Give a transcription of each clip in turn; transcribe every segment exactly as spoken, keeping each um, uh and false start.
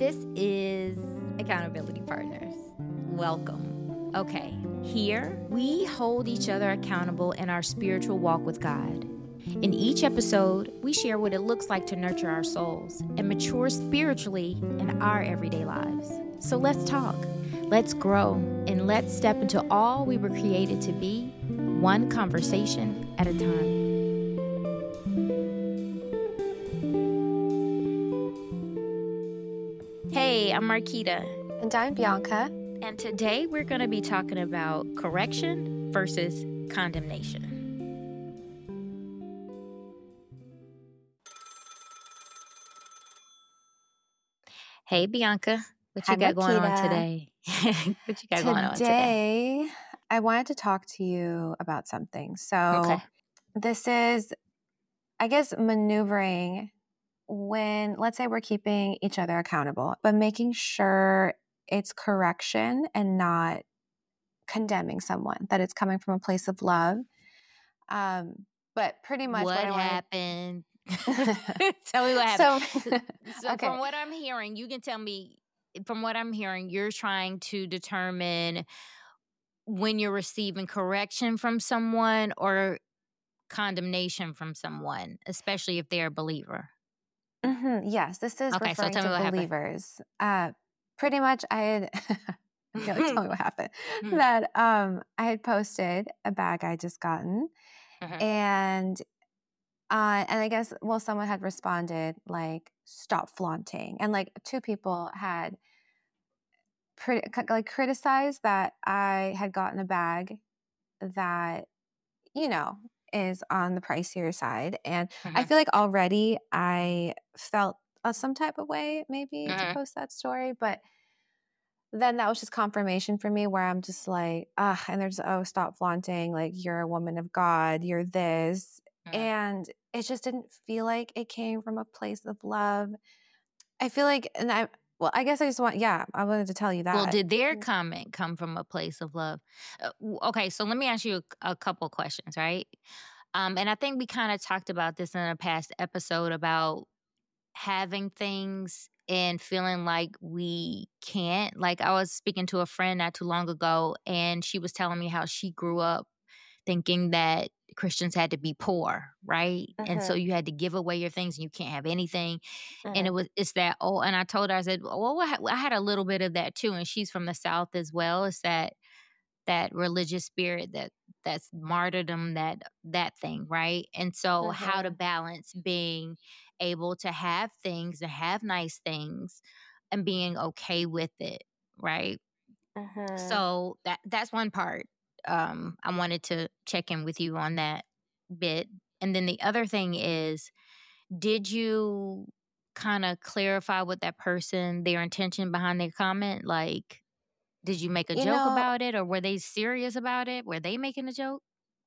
This is Accountability Partners. Welcome. Okay, here we hold each other accountable in our spiritual walk with God. In each episode, we share what it looks like to nurture our souls and mature spiritually in our everyday lives. So let's talk, let's grow, and let's step into all we were created to be, one conversation at a time. Hey, I'm Marquita. And I'm Bianca. And today we're going to be talking about correction versus condemnation. Hey, Bianca. What Hi, you got Marquita. going on today? What you got today, going on today? I wanted to talk to you about something. So Okay. this is, I guess, maneuvering when, let's say we're keeping each other accountable, but making sure it's correction and not condemning someone, that it's coming from a place of love. Um, but pretty much What, what, I happened? Tell me what happened. So, So, so okay. from what I'm hearing, you can tell me, from what I'm hearing, you're trying to determine when you're receiving correction from someone or condemnation from someone, especially if they're a believer. Mm-hmm. Yes, this is Okay, so referring tell me to what believers. Uh, pretty much, I had. Okay, like, tell me what happened. Mhm. That um, I had posted a bag I just gotten, Mhm. and uh, and I guess well, someone had responded like, "Stop flaunting," and like two people had pretty, like criticized that I had gotten a bag that, you know, is on the pricier side. And I Mhm. feel like already I felt uh, some type of way maybe to Mhm. post that story. But then that was just confirmation for me where I'm just like, ah, and there's, oh, stop flaunting. Like, you're a woman of God, you're this. Mhm. And it just didn't feel like it came from a place of love. I feel like, and I, well, I guess I just want, yeah, I wanted to tell you that. Well, did their comment come from a place of love? Uh, w- okay, so let me ask you a, a couple questions, right? Um, and I think we kind of talked about this in a past episode about having things and feeling like we can't. Like, I was speaking to a friend not too long ago, and she was telling me how she grew up thinking that Christians had to be poor, right? And so Mhm. you had to give away your things and you can't have anything. And it Mhm. was, it's that, oh, and I told her, I said, well, I had- I had a little bit of that too. And she's from the South as well. It's that, that religious spirit, that that's martyrdom, that, that thing, right? And so how to Mhm. balance being able to have things and have nice things and being okay with it, right? Mhm. So that that's one part. Um, I wanted to check in with you on that bit. And then the other thing is, did you kind of clarify with that person their intention behind their comment? Like, did you make a You joke know, about it, or were they serious about it? Were they making a joke?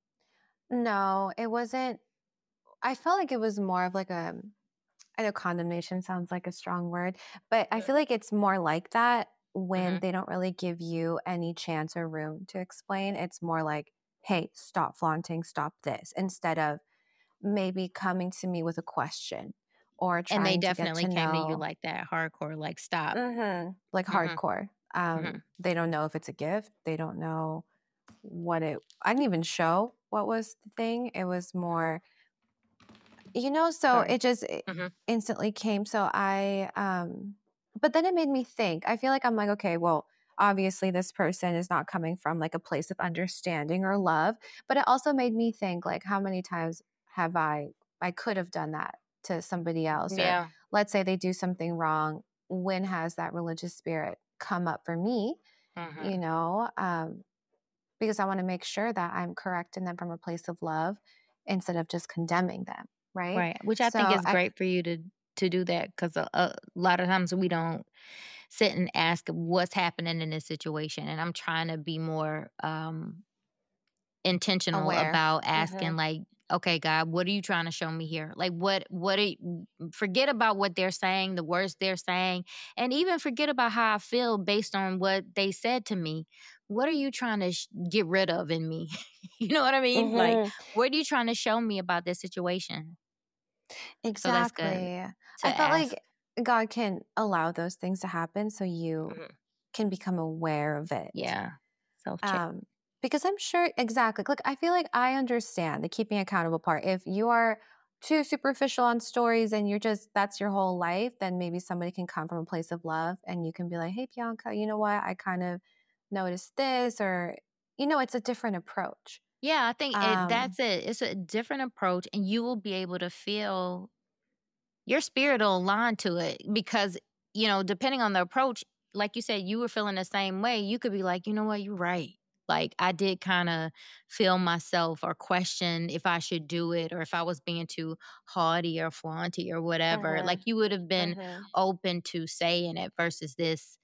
no, it wasn't. I felt like it was more of like a, I know condemnation sounds like a strong word, but I feel like it's more like that when Mm-hmm. they don't really give you any chance or room to explain. It's more like, hey, stop flaunting, stop this, instead of maybe coming to me with a question or And they trying to get definitely to came to you know, like that, hardcore, like stop. hmm like Mm-hmm. hardcore. Mm-hmm. Um, they don't know if it's a gift. They don't know what it, I didn't even show what was the thing. It was more, you know, so Sorry. it just it Mm-hmm. instantly came. So I, um, but then it made me think. I feel like I'm like, okay, well, obviously this person is not coming from like a place of understanding or love, but it also made me think like, how many times have I, I could have done that to somebody else, or Yeah. let's say they do something wrong. When has that religious spirit come up for me? Mm-hmm. You know, um, because I want to make sure that I'm correcting them from a place of love instead of just condemning them. Right. Right, which I So think is I, great for you to to do that, because a, a lot of times we don't sit and ask what's happening in this situation, and I'm trying to be more um, intentional aware. about Mm-hmm. asking, like, okay, God, what are you trying to show me here? Like, what what are you, forget about what they're saying, the words they're saying, and even forget about how I feel based on what they said to me. What are you trying to sh- get rid of in me? You know what I mean? Like, Mm-hmm. what are you trying to show me about this situation? So that's good Exactly. to I felt ask. like God can allow those things to happen so you Mhm. can become aware of it. Yeah. Self-check. Um, because I'm sure exactly. Look, I feel like I understand the keeping accountable part. If you are too superficial on stories and you're just that's your whole life, then maybe somebody can come from a place of love and you can be like, "Hey, Bianca, you know what? I kind of noticed this," or you know, it's a different approach. Yeah, I think it Um, that's it. It's a different approach, and you will be able to feel your spirit will align to it because, you know, depending on the approach, like you said, you were feeling the same way. You could be like, you know what, you're right. Like I did kind of feel myself or question if I should do it or if I was being too haughty or flaunty or whatever. Like mhm, you would have been mhm. open to saying it versus this.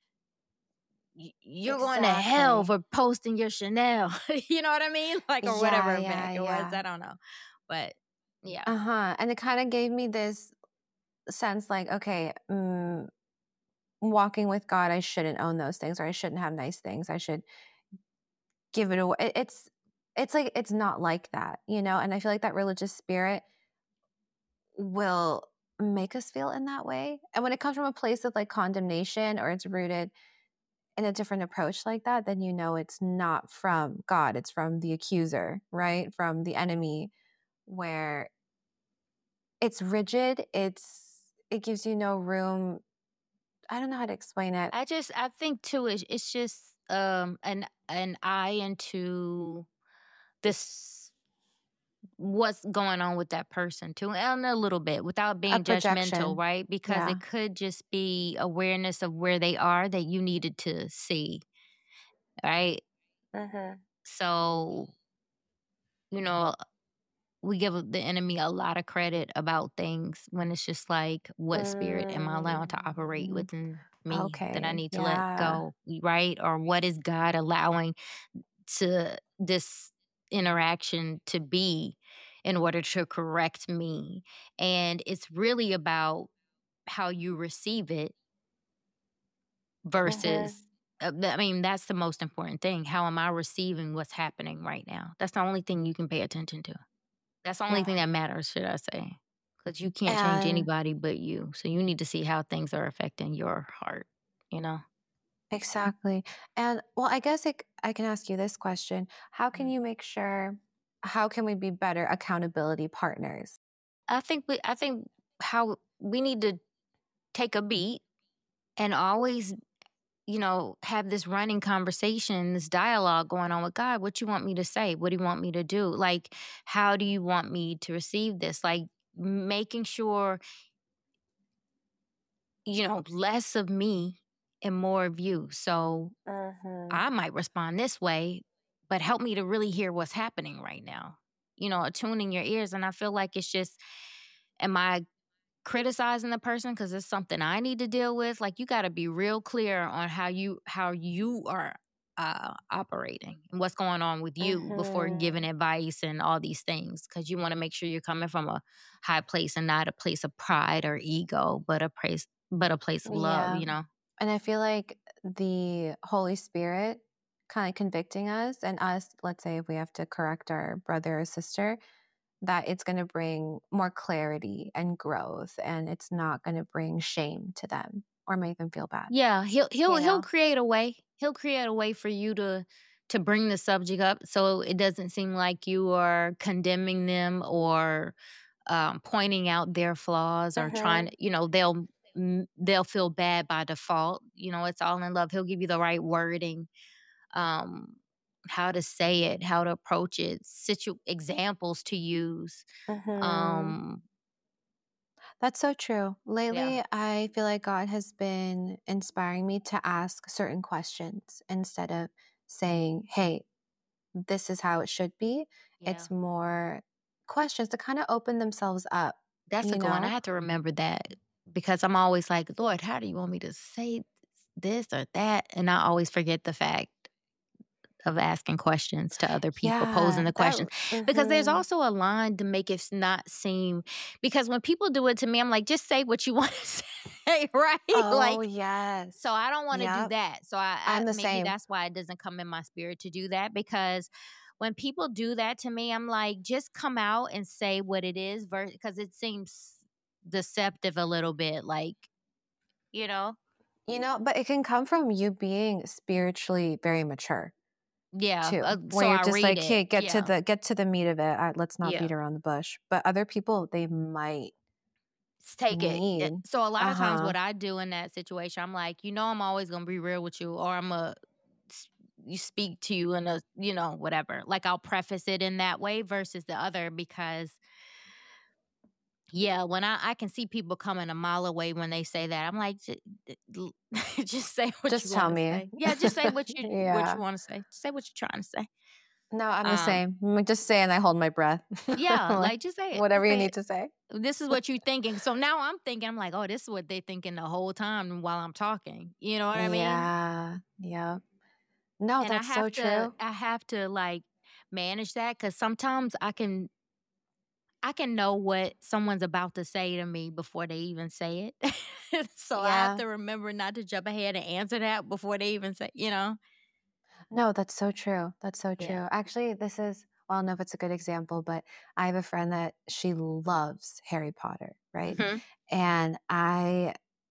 "Y- You're going to hell Exactly. for posting your Chanel." You know what I mean? Like, or Yeah, whatever back yeah, it was. yeah. I don't know. But yeah. Uh-huh. And it kind of gave me this sense like, okay, mm, walking with God, I shouldn't own those things or I shouldn't have nice things. I should give it away. It- It's it's like it's not like that, you know? And I feel like that religious spirit will make us feel in that way. And when it comes from a place of like condemnation or it's rooted in a different approach like that, then you know it's not from God. It's from the accuser, right? From the enemy where it's rigid, it's it gives you no room. I don't know how to explain it. I just I think too it's it's just um an an eye into this what's going on with that person too and a little bit without A being judgmental, projection. right? Because Yeah. it could just be awareness of where they are that you needed to see, right? Mhm. So, you know, we give the enemy a lot of credit about things when it's just like, what spirit am I allowing to operate Mm. within me that I Okay. need to let Yeah. go, right? Or what is God allowing to this interaction to be in order to correct me? And it's really about how you receive it Mhm. versus. uh, th- I mean, that's the most important thing. How am I receiving what's happening right now? That's the only thing you can pay attention to. That's the only thing Yeah. that matters, should I say. Because you can't change And anybody but you. So you need to see how things are affecting your heart, you know? exactly. And well, I guess it, I can ask you this question. How can Mm. you make sure how can we be better accountability partners? I think we I think how we need to take a beat and always, you know, have this running conversation, this dialogue going on with God. What you want me to say? What do you want me to do? Like, how do you want me to receive this? Like making sure, you know, less of me and more of you. So Mhm. I might respond this way, but help me to really hear what's happening right now. You know, attuning your ears. And I feel like it's just, am I criticizing the person because it's something I need to deal with? Like you got to be real clear on how you how you are uh, operating and what's going on with you before giving Mhm. advice and all these things. Because you want to make sure you're coming from a high place and not a place of pride or ego, but a place but a place of love. Yeah. You know. And I feel like the Holy Spirit kind of convicting us and us, let's say if we have to correct our brother or sister, that it's going to bring more clarity and growth and it's not going to bring shame to them or make them feel bad, Yeah, he'll he'll you he'll know? create a way. He'll create a way for you to to bring the subject up so it doesn't seem like you are condemning them or um, pointing out their flaws or trying Mhm. to, you know, they'll mm, they'll feel bad by default. You know, it's all in love. He'll give you the right wording, um, how to say it, how to approach it, situ examples to use. Mhm. Um, That's so true. yeah, Lately, I feel like God has been inspiring me to ask certain questions instead of saying, "Hey, this is how it should be." yeah. It's more questions to kind of open themselves up, That's a you good one. I know? have to remember that because I'm always like, Lord, how do you want me to say this or that? And I always forget the fact of asking questions to other people, posing Yeah, the that questions. Because there's mhm. also a line to make it s- not seem, because when people do it to me, I'm like, just say what you want to say, right? Oh, Like, so yes. I don't want to do Yep. that. So I, I I'm the maybe same. that's why it doesn't come in my spirit to do that because when people do that to me, I'm like, just come out and say what it is because it seems deceptive a little bit, like, you know? You know, but it can come from you being spiritually very mature Yeah, too, uh, where so you're I just read like, it. "Hey, get to Yeah, the get to the meat of it. Uh, let's not yeah. beat around the bush." But other people, they might S take it. Eh, need. so a lot of times Uh-huh. what I do in that situation, I'm like, "You know I'm always gonna be real with you, or Imma you speak to you in a, you know, whatever." Like, I'll preface it in that way versus the other because yeah, when I I can see people coming a mile away when they say that. I'm like, "J d l just say what you Just tell wanna me. say." Yeah, just say what you what you Yeah. wanna say. Say what you're trying to say. No, I'm the Um, same. Mm, just say and I hold my breath. yeah, Like, like, just say it. whatever Just you say it. need to say. This is what you thinking. So now I'm thinking, I'm like, "Oh, this is what they thinking the whole time while I'm talking." You know what I mean? Yeah. Yeah. No, And I that's so have to true. I have to, like, manage that because sometimes I can I can know what someone's about to say to me before they even say it. So I have Yeah. to remember not to jump ahead and answer that before they even say, you know? No, that's so true. That's so Yeah. true. Actually, this is, well, I don't know if it's a good example, but I have a friend that she loves Harry Potter, right? Mhm. And I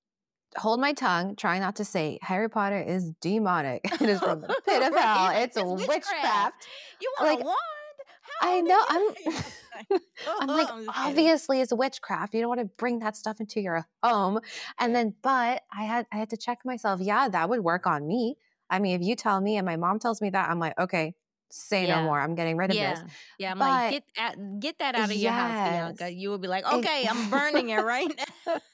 hold my tongue, try not to say Harry Potter is demonic. It is from the pit of hell. Right, like, It's it's witchcraft. witchcraft. You want Like, a wand? How I did know you I'm like, I'm like, I'm just kidding. obviously it's witchcraft. You don't want to bring that stuff into your home. And Yeah. then, but I had I had to check myself. Yeah, that would work on me. I mean, if you tell me and my mom tells me that, I'm like, okay, say no more. Yeah. I'm getting rid of this. Yeah. Yeah, I'm like, But "Get at get that out of your house, Bianca." yes. You will be like, It, "Okay, I'm burning it right now."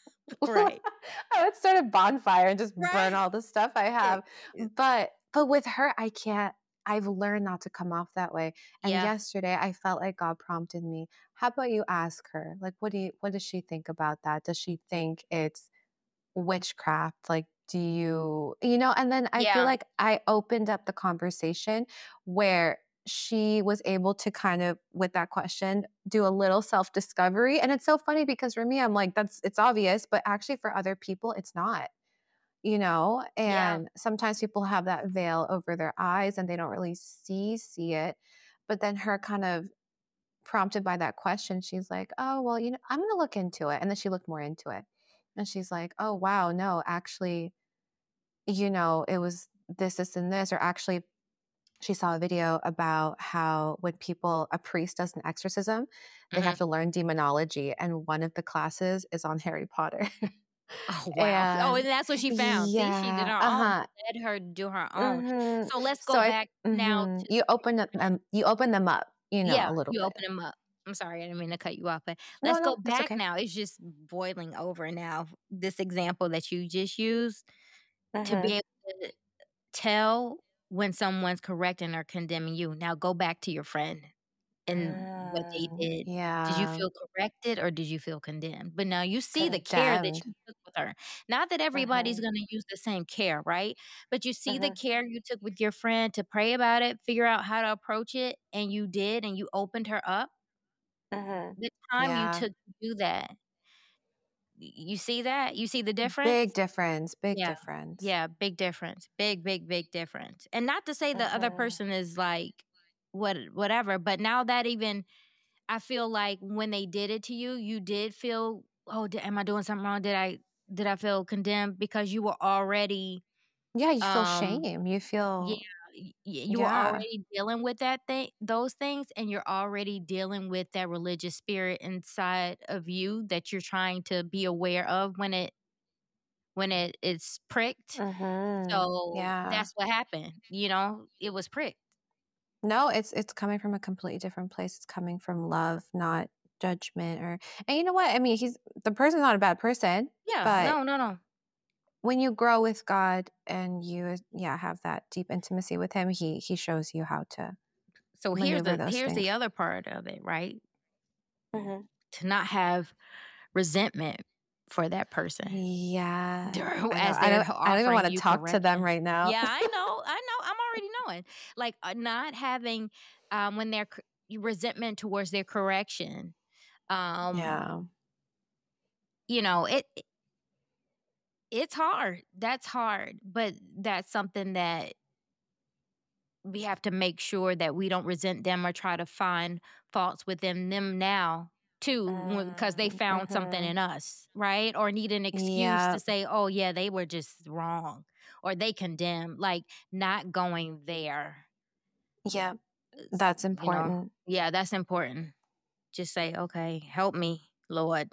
Right. I would start a bonfire and just burn Right? all the stuff I Yeah. have. But but with her, I can't. I've learned not to come off that way. And Yeah. yesterday, I felt like God prompted me. How about you ask her? Like, what do you? What does she think about that? Does she think it's witchcraft? Like, do you? You know? And then I feel Yeah. like I opened up the conversation where she was able to kind of, with that question, do a little self discovery. And it's so funny because for me, I'm like, that's it's obvious, but actually for other people, it's not, you know. Yeah. And sometimes people have that veil over their eyes and they don't really see see it. But then her kind of prompted by that question, she's like, oh well, you know, I'm gonna look into it. And then she looked more into it, and she's like, oh wow, no, actually, you know, it was this this and this. Or actually, she saw a video about how when people a priest does an exorcism, they have Mhm. to learn demonology, and one of the classes is on Harry Potter. Oh, wow. Oh, And and that's what she found. See, she did yeah, her own. uh-huh. Let her do her own. Mhm. So let's So go I back now mhm. to You open up mhm. them you open them up, you know, Yeah, a little you bit. open them up. I'm sorry, I didn't mean to cut you off, but No, let's no, go that's back okay. now. It's just boiling over now. This example that you just used to be Mhm. able to tell when someone's correcting or condemning you. Now go back to your friend and what they Mm, did. Did you yeah. feel corrected or did you feel condemned? But now you see the care that Condemned. you took with her. Not that everybody's Mhm. gonna use the same care, right? But you see the Mhm. care you took with your friend to pray about it, figure out how to approach it, and you did, and you opened her up. Mhm. The time you Yeah. took to do that, y you see that? You see the difference? Big difference, big Yeah. difference. Yeah, big difference. Big, big, big difference. And not to say the other Mhm. person is like what whatever, but now that even I feel like when they did it to you, you did feel, "Oh, d am I doing something wrong? Did I did I feel condemned?" Because you were already, Yeah, you feel um shame. You yeah, feel y y you were yeah. already dealing with that thing those things, and you're already dealing with that religious spirit inside of you that you're trying to be aware of when it when it is pricked. Mhm. So, Yeah. that's what happened, you know? It was pricked. No, it's it's coming from a completely different place. It's coming from love, not judgment. Or and you know what? I mean, he's the person's not a bad person, Yeah. but No, no, no. when you grow with God and you yeah, have that deep intimacy with him, he he shows you how to So here's maneuver the those here's the things. other part of it, right? Mhm. To not have resentment for that person Yeah. dur I know. as I they're don't h I don't even offering wanna you talk to them correction. right now. Yeah, I know, I know, I'm already knowing. Like, uh, not having, um, when they're c resentment towards their correction. Um, Yeah. you know, it it it's hard. That's hard, but that's something that we have to make sure that we don't resent them or try to find faults within them now too, because they Mm, found something mhm. in us, right? Or need an excuse to Yep. say, oh, yeah, they were just wrong or they condemned, like not going there. Yep. is, That's You know, important. yeah, that's important. Just say, okay, help me, Lord.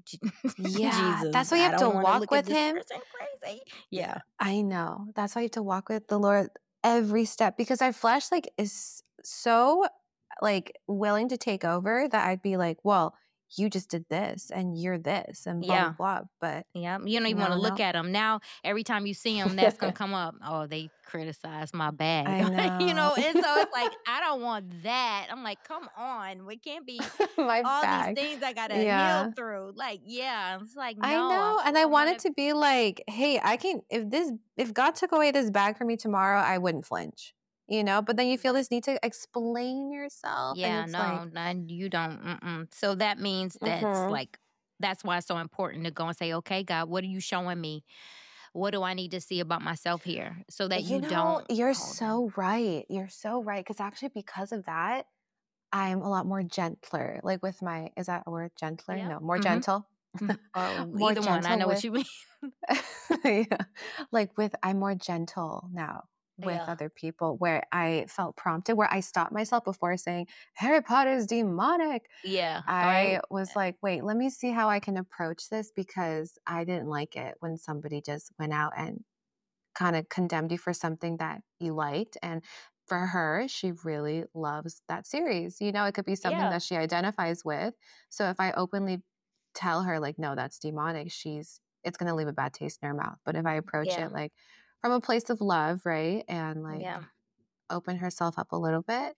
Yeah, Jesus, that's why you I have to don't want to walk look at with this him. person crazy. Yeah, Yeah. I know. That's why you have to walk with the Lord every step because our flesh like is so like willing to take over that I'd be like, well, you just did this and you're this and blah blah Yeah. blah. But Yeah, you don't even want no, to look no. at them. Now, every time you see them, that's going to come up. Oh, they criticized my bag. I you know. know, and so it's like, I don't want that. I'm like, come on. We can't be My all these bag. things I got to heal Yeah. through. Like, yeah, it's like, I no, I, know. And I I want wanted to, to be like, hey, I can if this if God took away this bag from me tomorrow, I wouldn't flinch. You know, but then you feel right. this need to explain yourself and Yeah, it's like, no, no, you don't. Mm-mm. So that means that's mhm. like, that's why it's so important to go and say, okay, God, what are you showing me? What do I need to see about myself here so that You you know, don't you're hold them? so right. You're so right. Because actually, because of that, I'm a lot more gentler. Like with my, is that a word gentler? Yeah. No, more Mm-hmm. gentle. Mhm. Or More either one. I gentle know what with, you mean. yeah. Like with, I'm more gentle now with Yeah. other people where I felt prompted, where I stopped myself before saying, Harry Potter is demonic. Yeah. All right. I was like, wait, let me see how I can approach this because I didn't like it when somebody just went out and kind of condemned you for something that you liked. And for her, she really loves that series. You know, it could be something Yeah. that she identifies with. So if I openly tell her, like, no, that's demonic, she's, it's going to leave a bad taste in her mouth. But if I approach Yeah. it like from a place of love, right? And like Yeah. open herself up a little bit.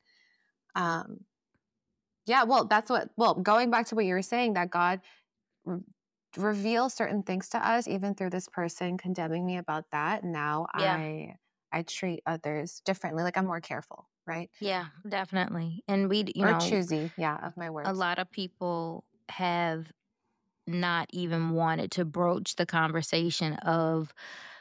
Um, yeah, well, that's what, well, going back to what you were saying, that God re- reveal certain things to us even through this person condemning me about that. Now Yeah. i i treat others differently, like I'm more careful, right? Yeah. Definitely. And we, you Or know, choosy, yeah, of my a words. lot of people have not even wanted to broach the conversation of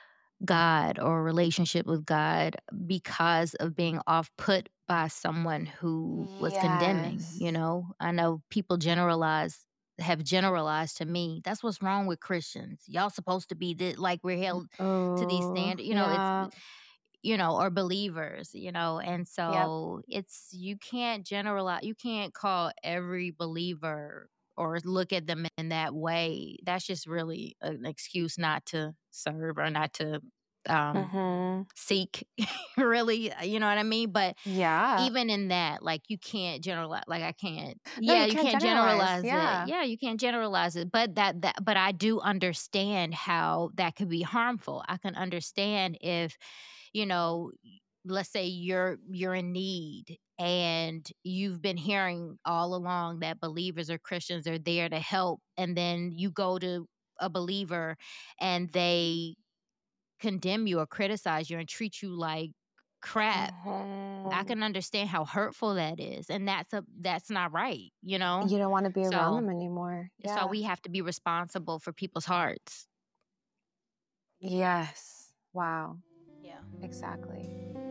God or relationship with God because of being off put by someone who was condemning. You Yes. know, I know people generalize, have generalized to me, that's what's wrong with Christians. Y'all supposed to be this, like we're held to these Oh, standards, you know, it's, yeah. you know, or believers, you know, and Yep. so it's, you can't generalize, you can't call every believer or look at them in that way. That's just really an excuse not to serve or not to um Mm-hmm. seek really, you know what I mean? But Yeah. even in that, like you can't generalize, like I can't, No, yeah, you you can't can't generalize. generalize it. Yeah. Yeah, you can't generalize it. But that that but I do understand how that could be harmful. I can understand if, you know, let's say you're you're in need and you've been hearing all along that believers or Christians are there to help, and then you go to a believer and they condemn you or criticize you and treat you like crap. I Mm-hmm. can understand how hurtful that is, and that's a that's not right, you know? You don't want to be around So them anymore. so Yeah. we have to be responsible for people's hearts. Yes. Wow. Yeah. Exactly.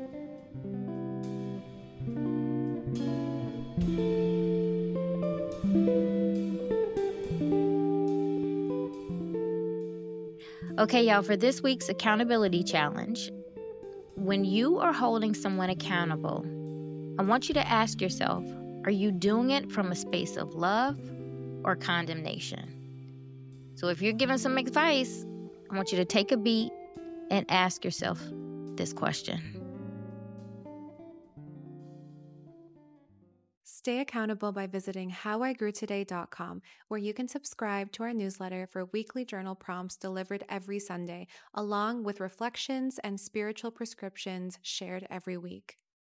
Okay, y'all, for this week's accountability challenge, when you are holding someone accountable, I want you to ask yourself, are you doing it from a space of love or condemnation? So if you're giving some advice, I want you to take a beat and ask yourself this question. Stay accountable by visiting how I grew today dot com, where you can subscribe to our newsletter for weekly journal prompts delivered every Sunday, along with reflections and spiritual prescriptions shared every week.